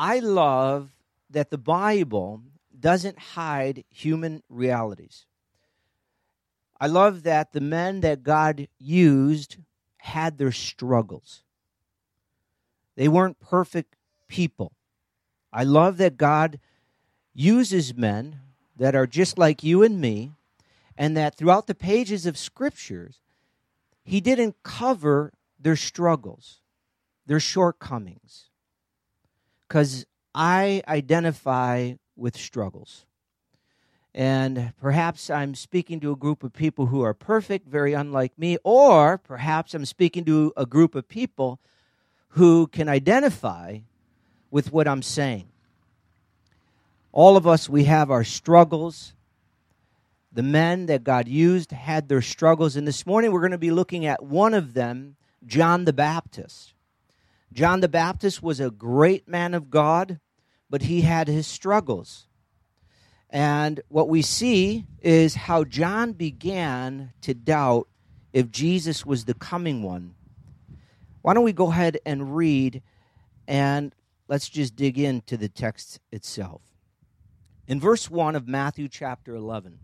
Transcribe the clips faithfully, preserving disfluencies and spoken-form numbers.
I love that the Bible doesn't hide human realities. I love that the men that God used had their struggles. They weren't perfect people. I love that God uses men that are just like you and me, and that throughout the pages of Scriptures, He didn't cover their struggles, their shortcomings, because I identify with struggles. And perhaps I'm speaking to a group of people who are perfect, very unlike me, or perhaps I'm speaking to a group of people who can identify with what I'm saying. All of us, we have our struggles. The men that God used had their struggles. And this morning we're going to be looking at one of them, John the Baptist. John the Baptist was a great man of God, but he had his struggles. And what we see is how John began to doubt if Jesus was the coming one. Why don't we go ahead and read, and let's just dig into the text itself. In verse one of Matthew chapter eleven,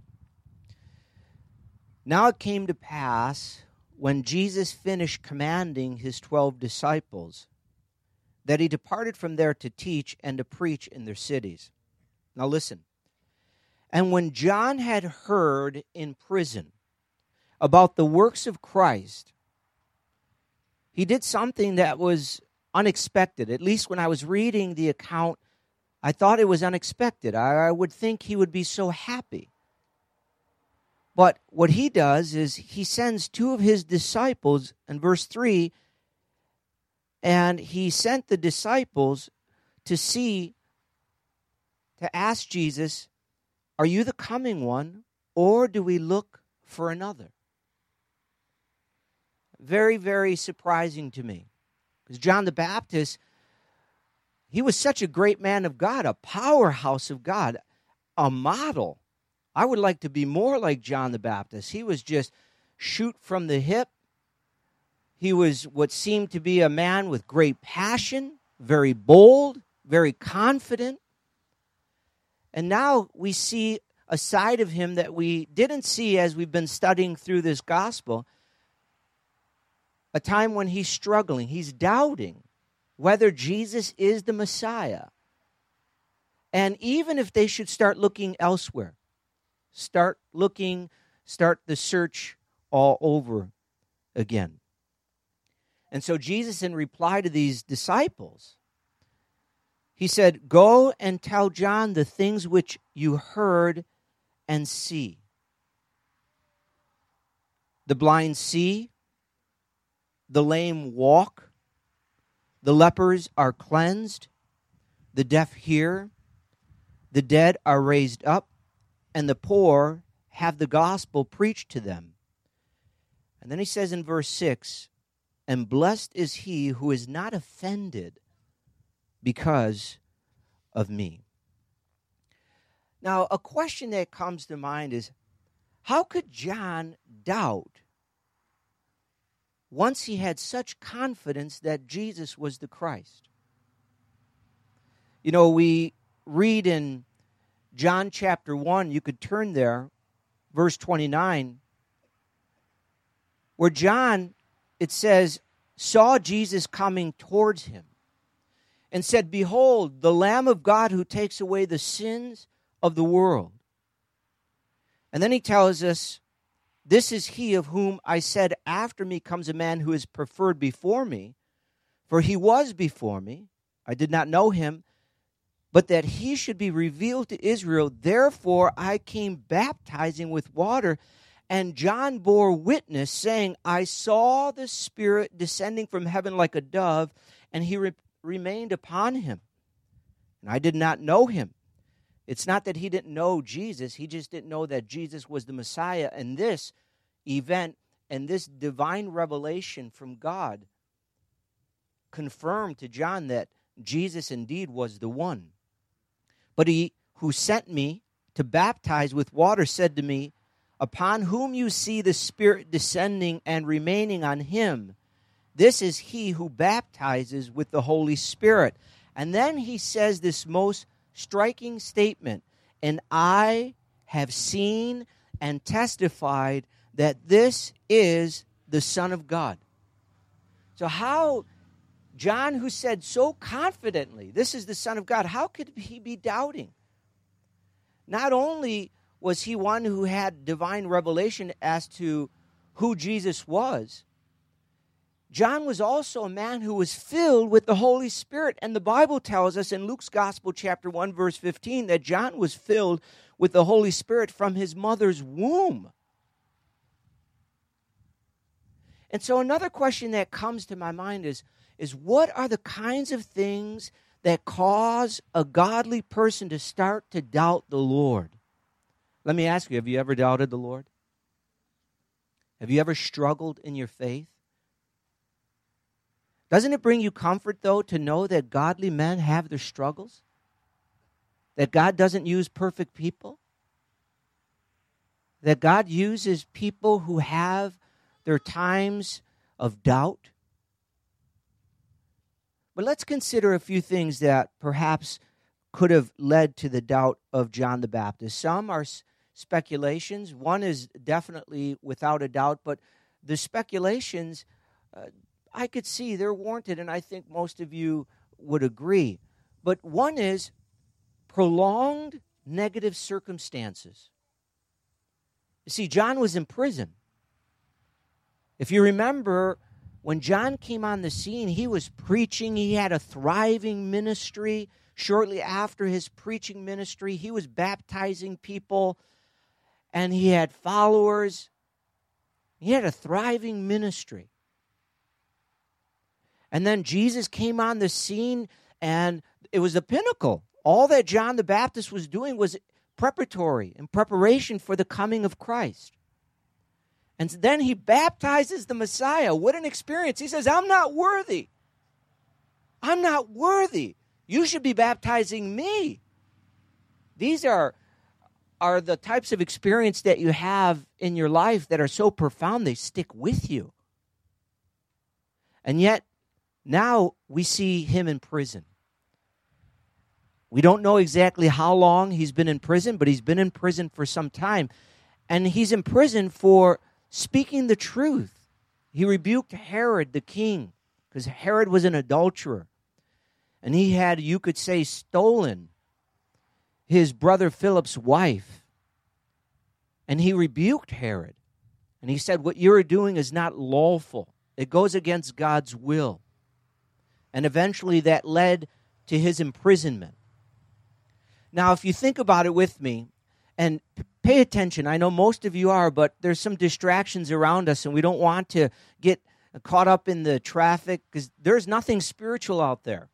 now it came to pass, when Jesus finished commanding his twelve disciples, that he departed from there to teach and to preach in their cities. Now listen. And when John had heard in prison about the works of Christ, he did something that was unexpected. At least when I was reading the account, I thought it was unexpected. I, I would think he would be so happy. But what he does is he sends two of his disciples in verse three, and he sent the disciples to see, to ask Jesus, are you the coming one, or do we look for another? Very, very surprising to me. Because John the Baptist, he was such a great man of God, a powerhouse of God, a model. I would like to be more like John the Baptist. He was just shoot from the hip. He was what seemed to be a man with great passion, very bold, very confident. And now we see a side of him that we didn't see as we've been studying through this gospel, a time when he's struggling, he's doubting whether Jesus is the Messiah. And even if they should start looking elsewhere, start looking, start the search all over again. And so Jesus, in reply to these disciples, he said, go and tell John the things which you heard and see. The blind see, the lame walk, the lepers are cleansed, the deaf hear, the dead are raised up, and the poor have the gospel preached to them. And then he says in verse six, and blessed is he who is not offended because of me. Now, a question that comes to mind is, how could John doubt once he had such confidence that Jesus was the Christ? You know, we read in John chapter one, you could turn there, verse twenty-nine, where John, it says, saw Jesus coming towards him, and said, behold, the Lamb of God who takes away the sins of the world. And then he tells us, this is he of whom I said, after me comes a man who is preferred before me, for he was before me. I did not know him, but that he should be revealed to Israel. Therefore I came baptizing with water, and John bore witness, saying, I saw the Spirit descending from heaven like a dove, and he re- remained upon him. And I did not know him. It's not that he didn't know Jesus. He just didn't know that Jesus was the Messiah. And this event and this divine revelation from God confirmed to John that Jesus indeed was the one. But he who sent me to baptize with water said to me, upon whom you see the Spirit descending and remaining on him, this is he who baptizes with the Holy Spirit. And then he says this most striking statement, and I have seen and testified that this is the Son of God. So how, John, who said so confidently, this is the Son of God, how could he be doubting? Not only was he one who had divine revelation as to who Jesus was, John was also a man who was filled with the Holy Spirit. And the Bible tells us in Luke's Gospel, chapter one, verse fifteen, that John was filled with the Holy Spirit from his mother's womb. And so another question that comes to my mind is, is what are the kinds of things that cause a godly person to start to doubt the Lord? Let me ask you, have you ever doubted the Lord? Have you ever struggled in your faith? Doesn't it bring you comfort, though, to know that godly men have their struggles? That God doesn't use perfect people? That God uses people who have their times of doubt? But let's consider a few things that perhaps could have led to the doubt of John the Baptist. Some are speculations. One is definitely without a doubt, but the speculations, uh, I could see they're warranted, and I think most of you would agree. But one is prolonged negative circumstances. You see, John was in prison. If you remember, when John came on the scene, he was preaching. He had a thriving ministry. Shortly after his preaching ministry, he was baptizing people, and he had followers. He had a thriving ministry. And then Jesus came on the scene, and it was the pinnacle. All that John the Baptist was doing was preparatory in preparation for the coming of Christ. And then he baptizes the Messiah. What an experience. He says, I'm not worthy. I'm not worthy. You should be baptizing me. These are, are the types of experience that you have in your life that are so profound, they stick with you. And yet, now we see him in prison. We don't know exactly how long he's been in prison, but he's been in prison for some time. And he's in prison for speaking the truth. He rebuked Herod the king, because Herod was an adulterer. And he had, you could say, stolen his brother Philip's wife. And he rebuked Herod. And he said, what you're doing is not lawful. It goes against God's will. And eventually that led to his imprisonment. Now, if you think about it with me, and pay attention, I know most of you are, but there's some distractions around us, and we don't want to get caught up in the traffic, because there's nothing spiritual out there.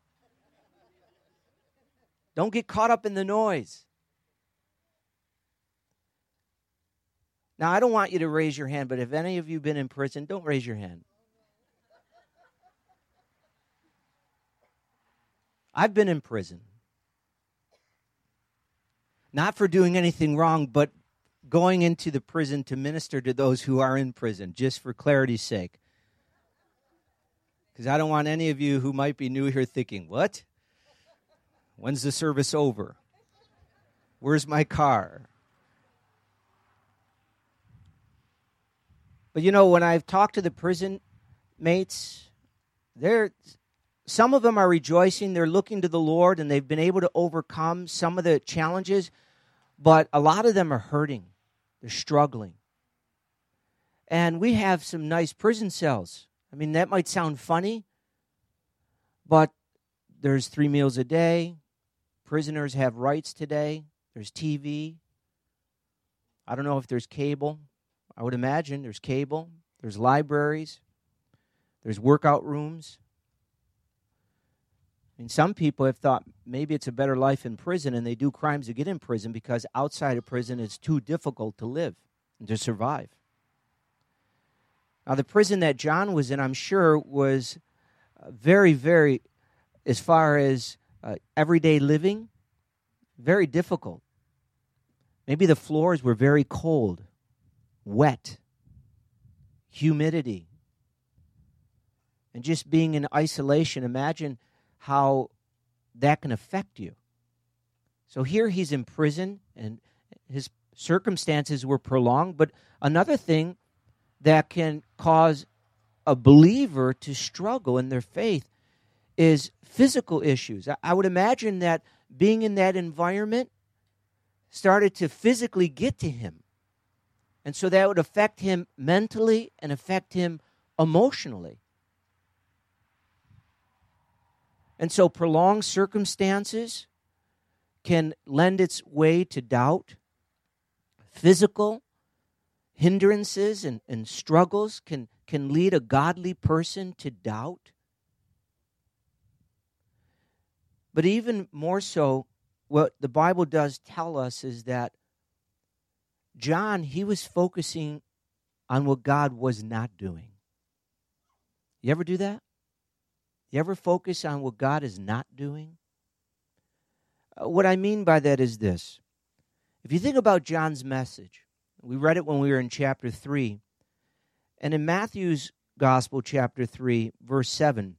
Don't get caught up in the noise. Now, I don't want you to raise your hand, but if any of you have been in prison, don't raise your hand. I've been in prison. Not for doing anything wrong, but going into the prison to minister to those who are in prison, just for clarity's sake. Because I don't want any of you who might be new here thinking, what? When's the service over? Where's my car? But you know, when I've talked to the prison mates, they're... some of them are rejoicing. They're looking to the Lord, and they've been able to overcome some of the challenges. But a lot of them are hurting. They're struggling. And we have some nice prison cells. I mean, that might sound funny, but there's three meals a day. Prisoners have rights today. There's T V. I don't know if there's cable. I would imagine there's cable. There's libraries. There's workout rooms. I mean, some people have thought maybe it's a better life in prison, and they do crimes to get in prison because outside of prison it's too difficult to live and to survive. Now, the prison that John was in, I'm sure, was very, very, as far as uh, everyday living, very difficult. Maybe the floors were very cold, wet, humidity. And just being in isolation, imagine how that can affect you. So here he's in prison, and his circumstances were prolonged. But another thing that can cause a believer to struggle in their faith is physical issues. I would imagine that being in that environment started to physically get to him. And so that would affect him mentally and affect him emotionally. And so prolonged circumstances can lend its way to doubt. Physical hindrances and, and struggles can, can lead a godly person to doubt. But even more so, what the Bible does tell us is that John, he was focusing on what God was not doing. You ever do that? You ever focus on what God is not doing? Uh, what I mean by that is this. If you think about John's message, we read it when we were in chapter three, and in Matthew's Gospel, chapter three, verse seven,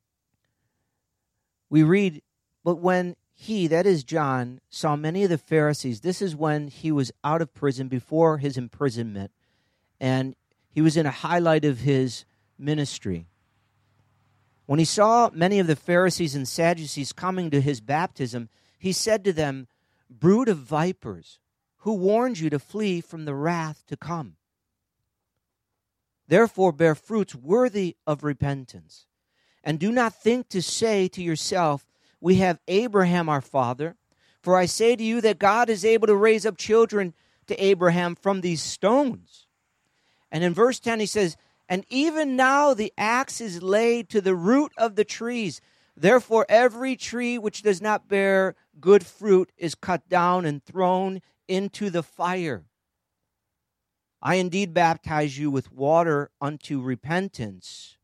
we read, "But when he," that is John, "saw many of the Pharisees," this is when he was out of prison before his imprisonment, and he was in a highlight of his ministry. When he saw many of the Pharisees and Sadducees coming to his baptism, he said to them, "Brood of vipers, who warned you to flee from the wrath to come? Therefore bear fruits worthy of repentance. And do not think to say to yourself, 'We have Abraham our father.' For I say to you that God is able to raise up children to Abraham from these stones." And in verse ten he says, "And even now the axe is laid to the root of the trees. Therefore every tree which does not bear good fruit is cut down and thrown into the fire. I indeed baptize you with water unto repentance.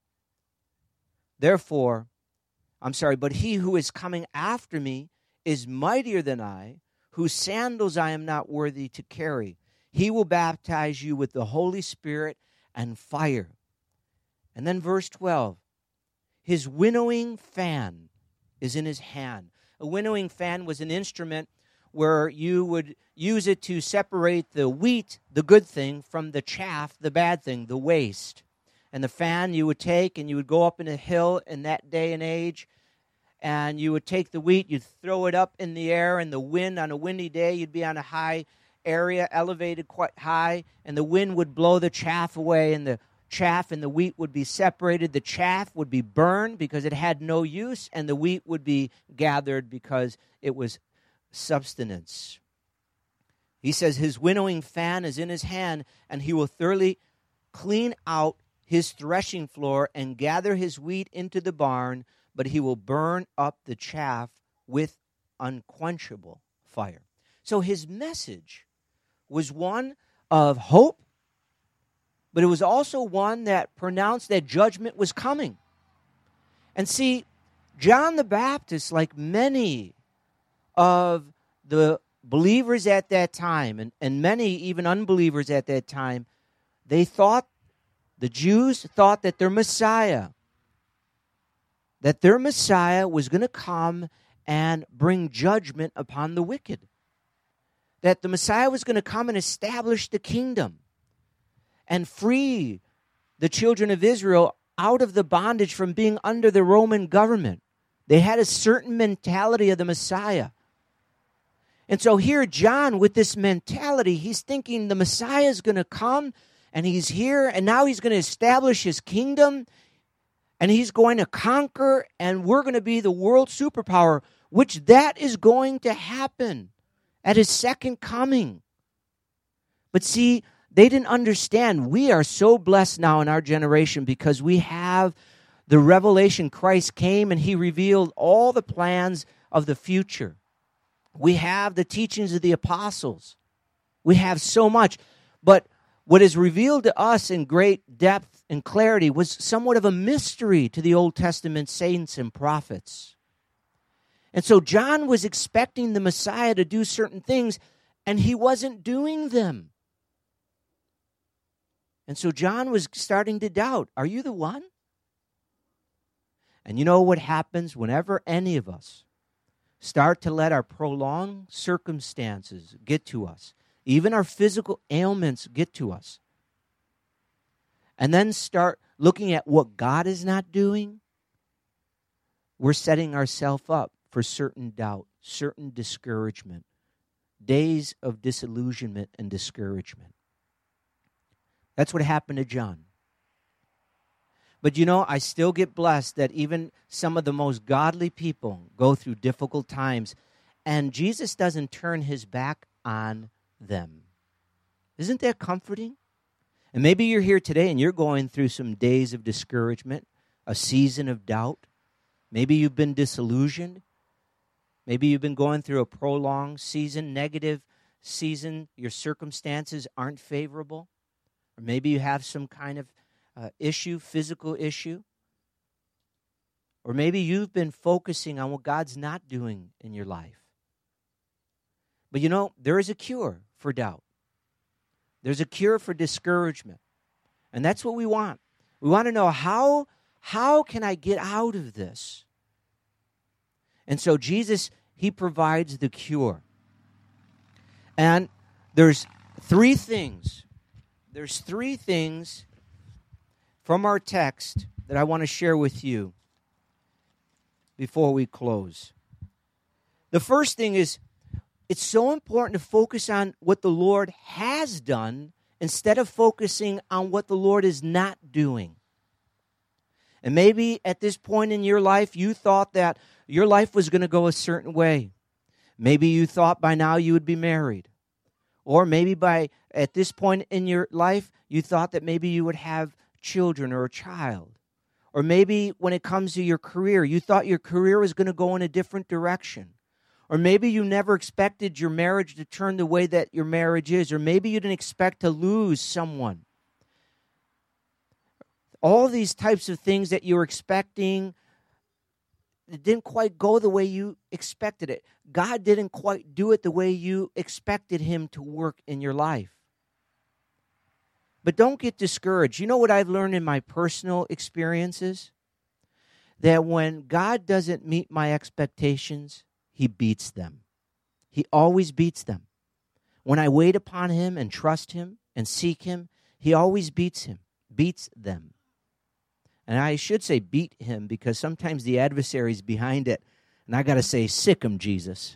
Therefore, I'm sorry, but he who is coming after me is mightier than I, whose sandals I am not worthy to carry. He will baptize you with the Holy Spirit and fire." And then verse twelve, "His winnowing fan is in his hand." A winnowing fan was an instrument where you would use it to separate the wheat, the good thing, from the chaff, the bad thing, the waste. And the fan you would take and you would go up in a hill in that day and age, and you would take the wheat, you'd throw it up in the air, and the wind, on a windy day, you'd be on a high area, elevated quite high, and the wind would blow the chaff away, and the chaff and the wheat would be separated. The chaff would be burned because it had no use, and the wheat would be gathered because it was substance. He says his winnowing fan is in his hand, and he will thoroughly clean out his threshing floor and gather his wheat into the barn, but he will burn up the chaff with unquenchable fire. So his message was one of hope, but it was also one that pronounced that judgment was coming. And see, John the Baptist, like many of the believers at that time, and, and many even unbelievers at that time, they thought, the Jews thought that their Messiah, that their Messiah was going to come and bring judgment upon the wicked. That the Messiah was going to come and establish the kingdom and free the children of Israel out of the bondage from being under the Roman government. They had a certain mentality of the Messiah. And so here John, with this mentality, he's thinking the Messiah is going to come, and he's here, and now he's going to establish his kingdom, and he's going to conquer, and we're going to be the world superpower, which that is going to happen at his second coming. But see, they didn't understand. We are so blessed now in our generation because we have the revelation. Christ came and he revealed all the plans of the future. We have the teachings of the apostles. We have so much. But what is revealed to us in great depth and clarity was somewhat of a mystery to the Old Testament saints and prophets. And so John was expecting the Messiah to do certain things, and he wasn't doing them. And so John was starting to doubt, are you the one? And you know what happens whenever any of us start to let our prolonged circumstances get to us, even our physical ailments get to us, and then start looking at what God is not doing, we're setting ourselves up for certain doubt, certain discouragement, days of disillusionment and discouragement. That's what happened to John. But you know, I still get blessed that even some of the most godly people go through difficult times, and Jesus doesn't turn his back on them. Isn't that comforting? And maybe you're here today and you're going through some days of discouragement, a season of doubt. Maybe you've been disillusioned. Maybe you've been going through a prolonged season, negative season. Your circumstances aren't favorable. Or maybe you have some kind of uh, issue, physical issue. Or maybe you've been focusing on what God's not doing in your life. But you know, there is a cure for doubt. There's a cure for discouragement. And that's what we want. We want to know how, how can I get out of this? And so Jesus, he provides the cure. And there's three things. There's three things from our text that I want to share with you before we close. The first thing is, it's so important to focus on what the Lord has done instead of focusing on what the Lord is not doing. And maybe at this point in your life, you thought that your life was going to go a certain way. Maybe you thought by now you would be married. Or maybe by at this point in your life, you thought that maybe you would have children or a child. Or maybe when it comes to your career, you thought your career was going to go in a different direction. Or maybe you never expected your marriage to turn the way that your marriage is. Or maybe you didn't expect to lose someone. All these types of things that you were expecting, it didn't quite go the way you expected it. God didn't quite do it the way you expected him to work in your life. But don't get discouraged. You know what I've learned in my personal experiences? That when God doesn't meet my expectations, he beats them. He always beats them. When I wait upon him and trust him and seek him, he always beats him, beats them. And I should say beat him because sometimes the adversary's behind it. And I got to say, sick him, Jesus.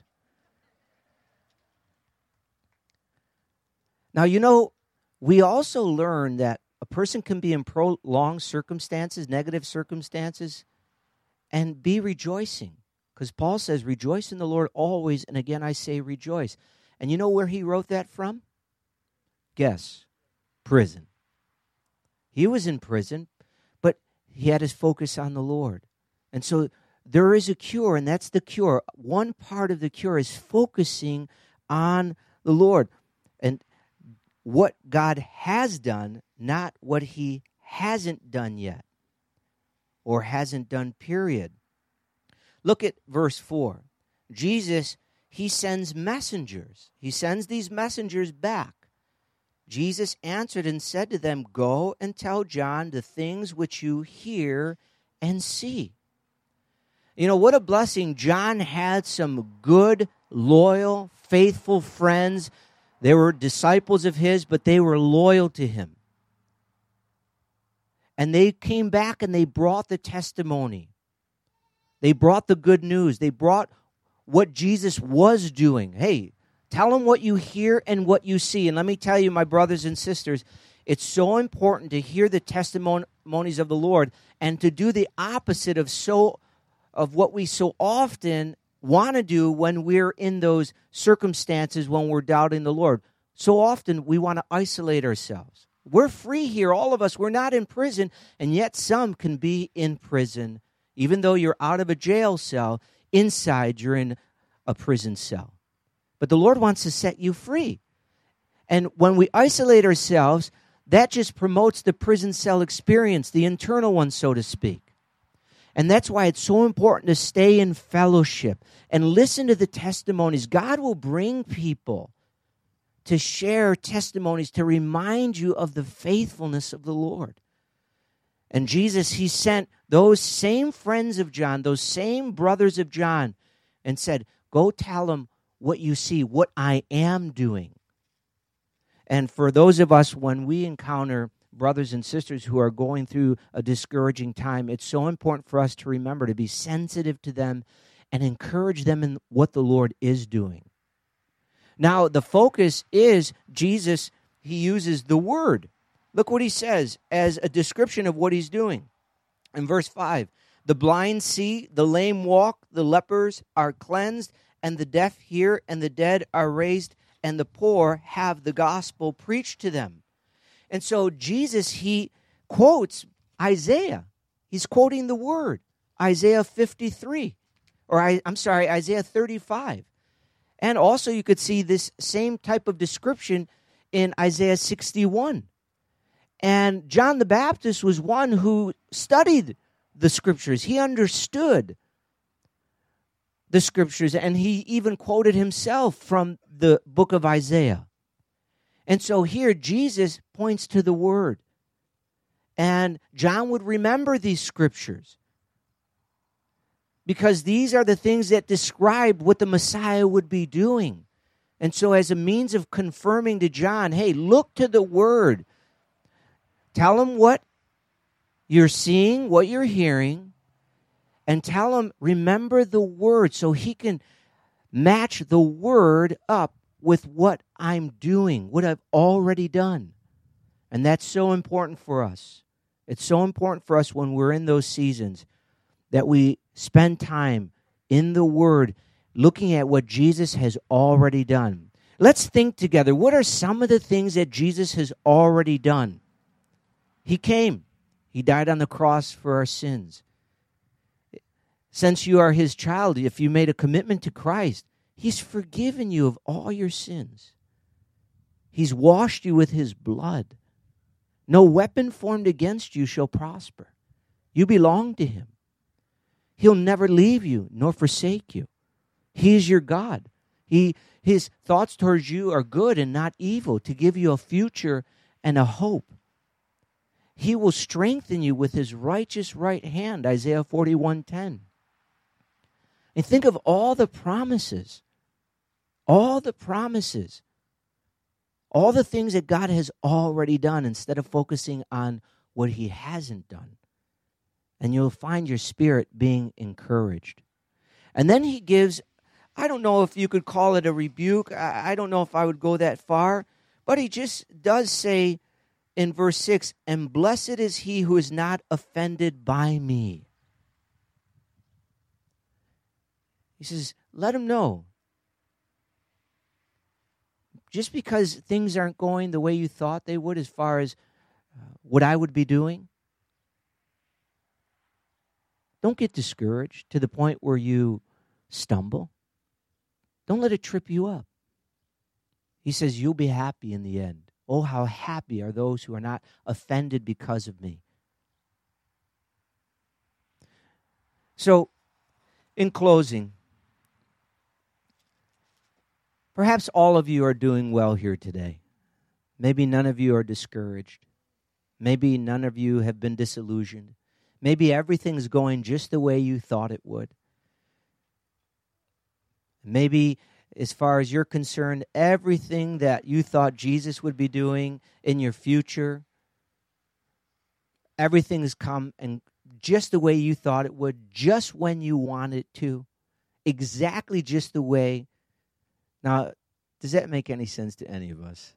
Now, you know, we also learn that a person can be in prolonged circumstances, negative circumstances, and be rejoicing. Because Paul says, rejoice in the Lord always. And again, I say rejoice. And you know where he wrote that from? Guess. Prison. He was in prison, but he had his focus on the Lord. And so there is a cure, and that's the cure. One part of the cure is focusing on the Lord and what God has done, not what he hasn't done yet or hasn't done, period. Look at verse four. Jesus, he sends messengers. He sends these messengers back. Jesus answered and said to them, go and tell John the things which you hear and see. You know, what a blessing. John had some good, loyal, faithful friends. They were disciples of his, but they were loyal to him. And they came back and they brought the testimony. They brought the good news. They brought what Jesus was doing. Hey, tell them what you hear and what you see. And let me tell you, my brothers and sisters, it's so important to hear the testimonies of the Lord and to do the opposite of so of what we so often want to do when we're in those circumstances when we're doubting the Lord. So often we want to isolate ourselves. We're free here, all of us. We're not in prison, and yet some can be in prison. Even though you're out of a jail cell, inside you're in a prison cell. But the Lord wants to set you free. And when we isolate ourselves, that just promotes the prison cell experience, the internal one, so to speak. And that's why it's so important to stay in fellowship and listen to the testimonies. God will bring people to share testimonies to remind you of the faithfulness of the Lord. And Jesus, he sent those same friends of John, those same brothers of John, and said, Go tell them what you see, what I am doing. And for those of us, when we encounter brothers and sisters who are going through a discouraging time, it's so important for us to remember to be sensitive to them and encourage them in what the Lord is doing. Now, the focus is Jesus. He uses the word. Look what he says as a description of what he's doing. In verse five, the blind see, the lame walk, the lepers are cleansed, and the deaf hear, and the dead are raised, and the poor have the gospel preached to them. And so Jesus, he quotes Isaiah. He's quoting the word, Isaiah fifty-three, or I, I'm sorry, Isaiah thirty-five. And also you could see this same type of description in Isaiah sixty-one. And John the Baptist was one who studied the scriptures. He understood the scriptures, and he even quoted himself from the book of Isaiah. And so here Jesus points to the word. And John would remember these scriptures, because these are the things that describe what the Messiah would be doing. And so as a means of confirming to John, hey, look to the word. Tell him what you're seeing, what you're hearing, and tell him, remember the word, so he can match the word up with what I'm doing, what I've already done. And that's so important for us. It's so important for us when we're in those seasons that we spend time in the word looking at what Jesus has already done. Let's think together. What are some of the things that Jesus has already done? He came. He died on the cross for our sins. Since you are his child, if you made a commitment to Christ, he's forgiven you of all your sins. He's washed you with his blood. No weapon formed against you shall prosper. You belong to him. He'll never leave you nor forsake you. He is your God. He, his thoughts towards you are good and not evil, to give you a future and a hope. He will strengthen you with his righteous right hand, Isaiah forty-one ten. And think of all the promises, all the promises, all the things that God has already done instead of focusing on what he hasn't done. And you'll find your spirit being encouraged. And then he gives, I don't know if you could call it a rebuke. I, I don't know if I would go that far. But he just does say in verse six, and blessed is he who is not offended by me. He says, let him know. Just because things aren't going the way you thought they would as far as uh, what I would be doing, don't get discouraged to the point where you stumble. Don't let it trip you up. He says, you'll be happy in the end. Oh, how happy are those who are not offended because of me. So, in closing, perhaps all of you are doing well here today. Maybe none of you are discouraged. Maybe none of you have been disillusioned. Maybe everything's going just the way you thought it would. Maybe, as far as you're concerned, everything that you thought Jesus would be doing in your future, everything has come and just the way you thought it would, just when you want it to, exactly just the way. Now, does that make any sense to any of us?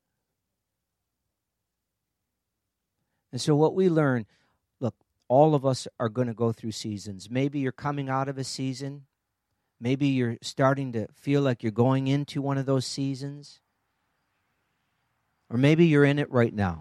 And so what we learn, look, all of us are going to go through seasons. Maybe you're coming out of a season. Maybe you're starting to feel like you're going into one of those seasons. Or maybe you're in it right now.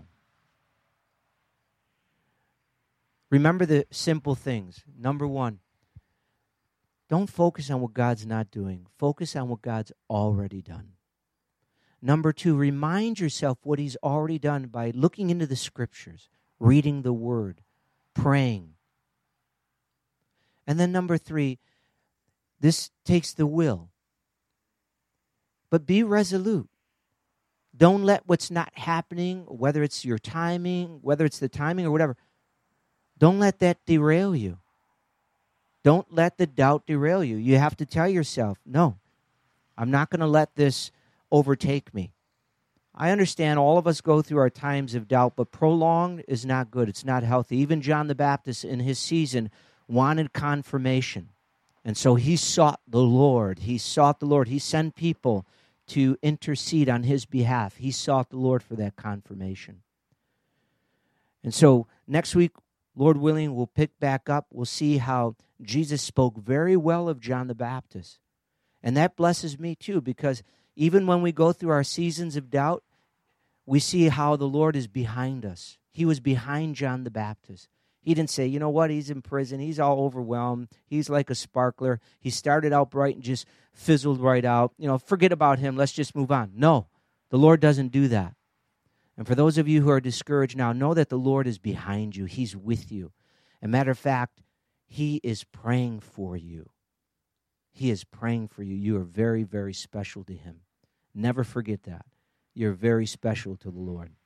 Remember the simple things. Number one, don't focus on what God's not doing. Focus on what God's already done. Number two, remind yourself what he's already done by looking into the scriptures, reading the word, praying. And then number three, this takes the will. But be resolute. Don't let what's not happening, whether it's your timing, whether it's the timing or whatever, don't let that derail you. Don't let the doubt derail you. You have to tell yourself, no, I'm not going to let this overtake me. I understand all of us go through our times of doubt, but prolonged is not good. It's not healthy. Even John the Baptist in his season wanted confirmation. And so he sought the Lord. He sought the Lord. He sent people to intercede on his behalf. He sought the Lord for that confirmation. And so next week, Lord willing, we'll pick back up. We'll see how Jesus spoke very well of John the Baptist. And that blesses me too, because even when we go through our seasons of doubt, we see how the Lord is behind us. He was behind John the Baptist. He didn't say, you know what, he's in prison, he's all overwhelmed, he's like a sparkler. He started out bright and just fizzled right out. You know, forget about him, let's just move on. No, the Lord doesn't do that. And for those of you who are discouraged now, know that the Lord is behind you. He's with you. As a matter of fact, he is praying for you. He is praying for you. You are very, very special to him. Never forget that. You're very special to the Lord.